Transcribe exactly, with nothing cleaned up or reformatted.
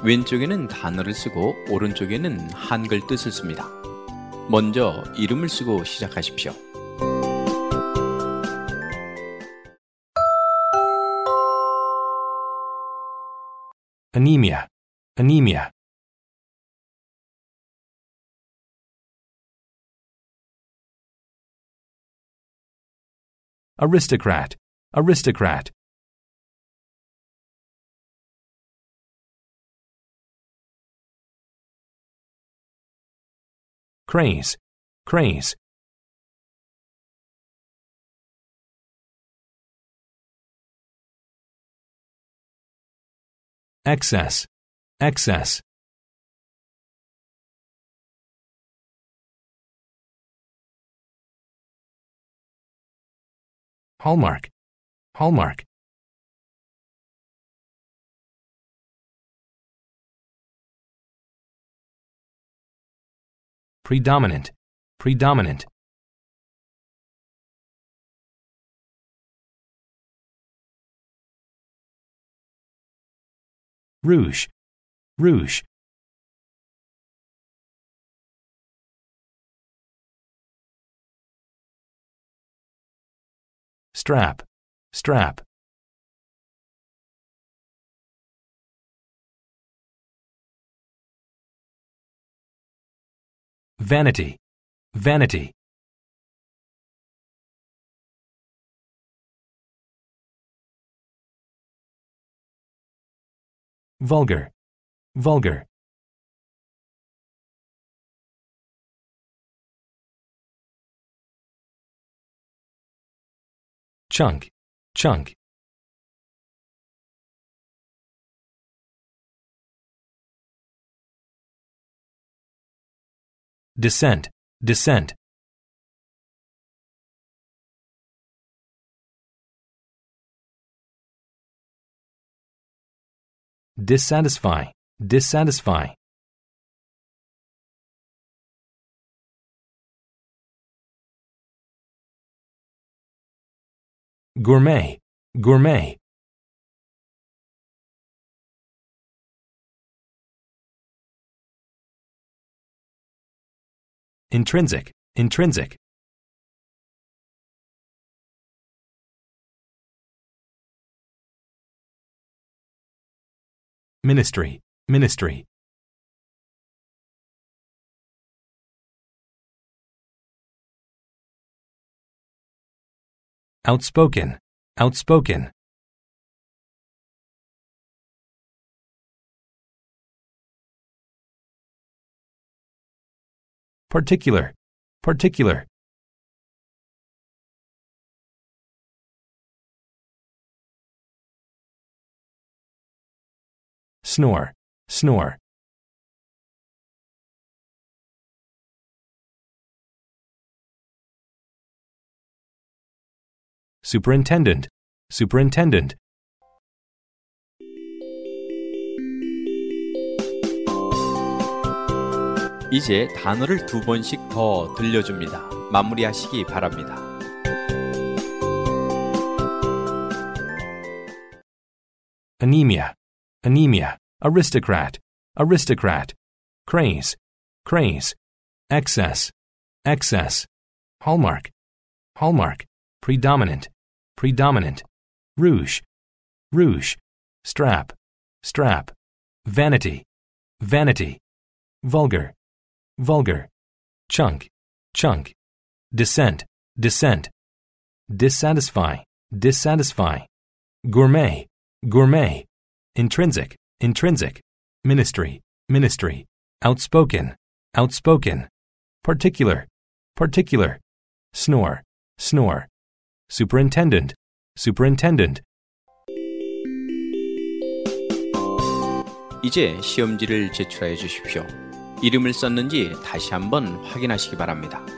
왼쪽에는 단어를 쓰고 오른쪽에는 한글 뜻을 씁니다. 먼저 이름을 쓰고 시작하십시오. Anemia, anemia. Aristocrat, aristocrat. Craze, craze. Excess, excess. Hallmark, hallmark. Predominant, predominant. Rouge, rouge. Strap, strap. Vanity, vanity. Vulgar, vulgar. Chunk, chunk. Descent, descent. Dissatisfy, dissatisfy. Gourmet, gourmet. Intrinsic, intrinsic. Ministry, ministry. Outspoken, outspoken. Particular, particular. Snore, snore. Superintendent, superintendent. 이제 단어를 두 번씩 더 들려줍니다. 마무리하시기 바랍니다. Anemia, anemia. Aristocrat, aristocrat. Craze, craze. Excess, excess. Hallmark, hallmark. Predominant, predominant. Rouge, rouge. Strap, strap. Vanity, vanity. Vulgar, vulgar. Chunk, chunk. Descent, descent. Dissatisfy, dissatisfy. Gourmet, gourmet. Intrinsic, intrinsic. Ministry, ministry. Outspoken, outspoken. Particular, particular. Snore, snore. Superintendent, superintendent. 이제 시험지를 제출하여 주십시오. 이름을 썼는지 다시 한번 확인하시기 바랍니다.